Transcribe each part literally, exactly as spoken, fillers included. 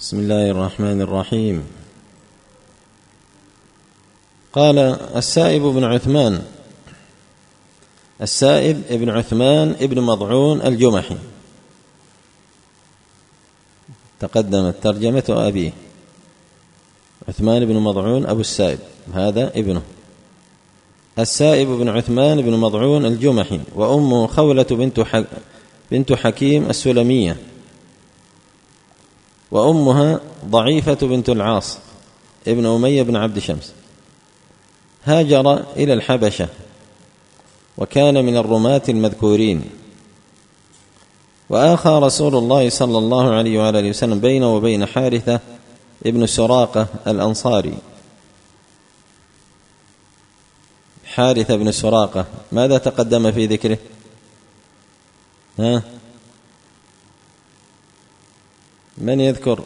بسم الله الرحمن الرحيم. قال السائب بن عثمان السائب ابن عثمان ابن مضعون الجمحي، تقدمت ترجمة أبيه عثمان بن مضعون أبو السائب، هذا ابنه. السائب بن عثمان بن مضعون الجمحي، وأمه خولة بنت, حك... بنت حكيم السلمية، وأمها ضعيفة بنت العاص ابن أمية بن عبد شمس. هاجر إلى الحبشة وكان من الرماة المذكورين. وآخى رسول الله صلى الله عليه وآله وسلم بينه وبين حارثة ابن سراقة الأنصاري. حارثة بن سراقة ماذا تقدم في ذكره؟ ها؟ من يذكر؟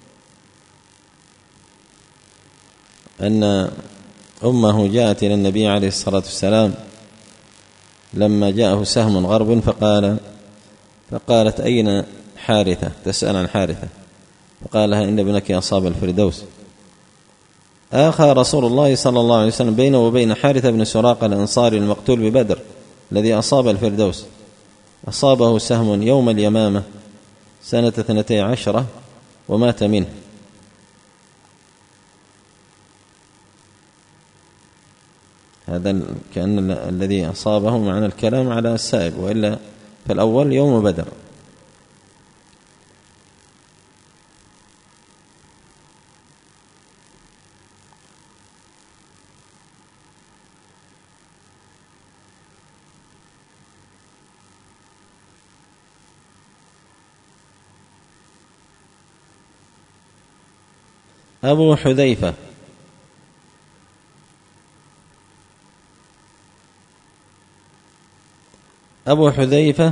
أن أمه جاءت إلى النبي عليه الصلاة والسلام لما جاءه سهم غرب فقال فقالت أين حارثة؟ تسأل عن حارثة، فقال لها إن ابنك أصاب الفردوس. آخى رسول الله صلى الله عليه وسلم بينه وبين حارثة بن سراقة الأنصاري المقتول ببدر الذي أصاب الفردوس. أصابه سهم يوم اليمامة سنة اثنتي عشرة ومات منه. هذا كأن الذي أصابه معنى الكلام على السائب، وإلا فالأول يوم بدر. أبو حذيفة أبو حذيفة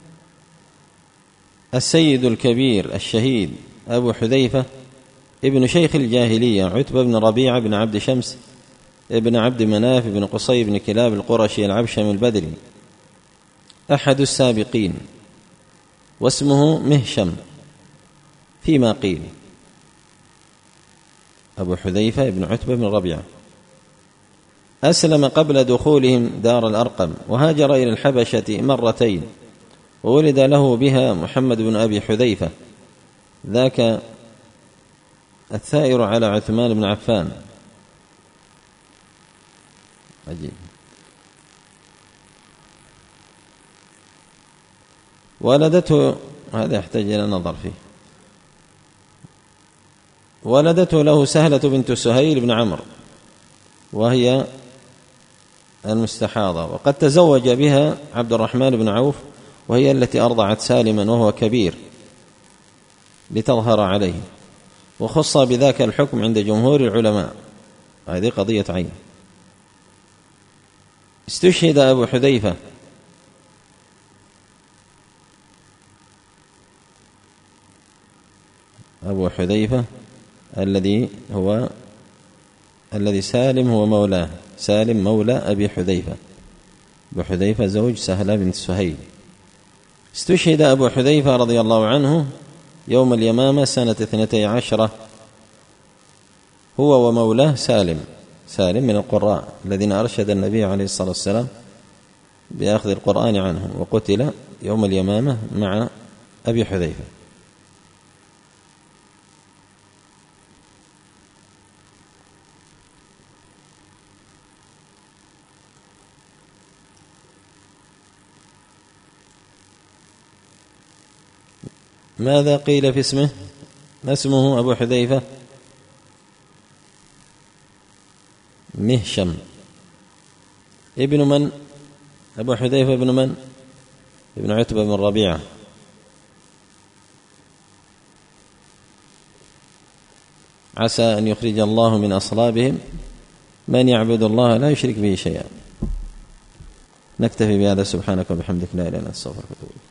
السيد الكبير الشهيد أبو حذيفة ابن شيخ الجاهلية عتبة بن ربيعة بن عبد شمس ابن عبد مناف بن قصي بن كلاب القرشي العبشم البدري، أحد السابقين، واسمه مهشم فيما قيل. أبو حذيفة ابن عتبة بن ربيعة أسلم قبل دخولهم دار الأرقم، وهاجر إلى الحبشة مرتين، وولد له بها محمد بن أبي حذيفة ذاك الثائر على عثمان بن عفان. عجيب. ولدته، هذا يحتاج إلى نظر فيه، ولدته له سهلة بنت سهيل بن عمرو وهي المستحاضة، وقد تزوج بها عبد الرحمن بن عوف وهي التي أرضعت سالما وهو كبير لتظهر عليه، وخص بذاك الحكم عند جمهور العلماء. هذه قضية عين. استشهد أبو حذيفة أبو حذيفة الذي هو الذي سالم هو مولاه، سالم مولى أبي حذيفة، أبو حذيفة زوج سهلة بنت سهيل. استشهد أبو حذيفة رضي الله عنه يوم اليمامة سنة اثنتي عشرة، هو ومولاه سالم، سالم من القراء الذين أرشد النبي عليه الصلاة والسلام بأخذ القرآن عنهم، وقتل يوم اليمامة مع أبي حذيفة. ماذا قيل في اسمه؟ ما اسمه أبو حذيفة؟ مهشم. ابن من؟ أبو حذيفة ابن من؟ ابن عتبة بن ربيعة. عسى أن يخرج الله من أصلابهم من يعبد الله لا يشرك به شيئا. نكتفي بهذا. سبحانك وبحمدك، لا إله إلا أنت، أستغفرك وأتوب إليك.